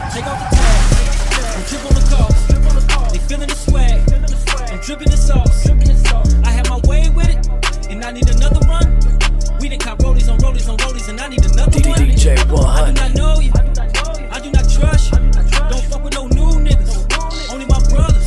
Take off the tag, don't trip on the cost. They feeling the swag, I'm dripping the sauce. I had my way with it, and I need another run. We done caught rollies on rollies on rollies, and I need another one. DJ 100. I do not know you, I do not trust you. Don't fuck with no new niggas, only my brothers.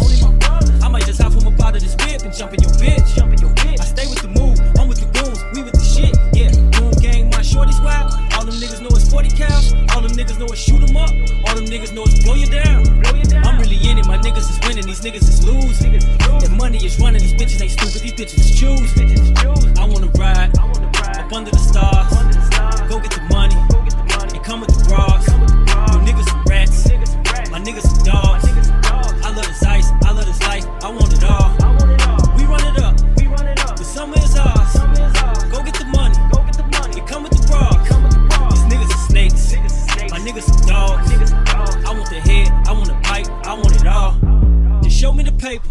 I might just hop from up out of this whip and jump in your bitch. I stay with the move, I'm with the goons, we with the shit. Yeah, goon gang, my shorty's wild. All them niggas know it's 40 cows. All them niggas know it's shoot 'em up. All them niggas know it's blow you down. I'm really in it, my niggas is winning, these niggas is losing. That money is running, these bitches ain't stupid, these bitches is choosing. I wanna ride up under the stars, go get the money, and come with the bras. You niggas are rats, my niggas are dogs. I love this ice, I love this life, I want it all. We run it up, the summer is ours. Go get the money, and come with the bras. These niggas are snakes, my niggas are dogs. I want the head, I want the pipe, I want it all. Just show me the paper,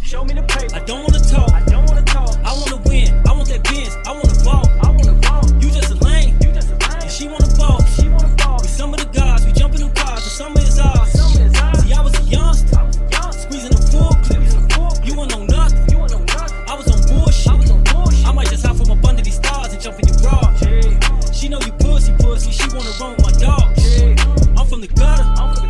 I don't wanna talk. I wanna win, I want that Benz, I wanna vault. You just a lame, and she wanna ball. We some of the guys, we jump in them cars, the summer is ours. See, I was a youngster, squeezing a full clip. You wanna know nothing, I was on bullshit. I might just hop from up under these stars and jump in your bra. She know you pussy, she wanna run with my dog. I'm from the gutter,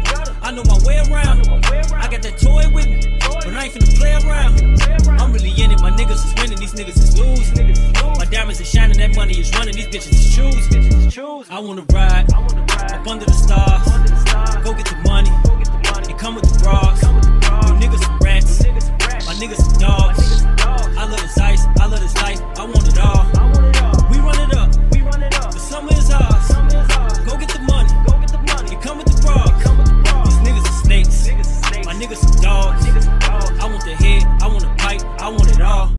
I know my way around. I got that toy with me, but I ain't finna play around. I'm really in it, my niggas is winning, these niggas is losing. My diamonds is shining, that money is running, these bitches is choosing. I wanna ride up under the stars, go get the money, and come with the bras. You niggas are rats, my niggas are dogs. I love this ice, I love this life, I want it all. We run it up, the summer is ours. Go get the money, and come with the bras. These niggas are snakes, my niggas are dogs. I want the head, I want the pipe, I want it all.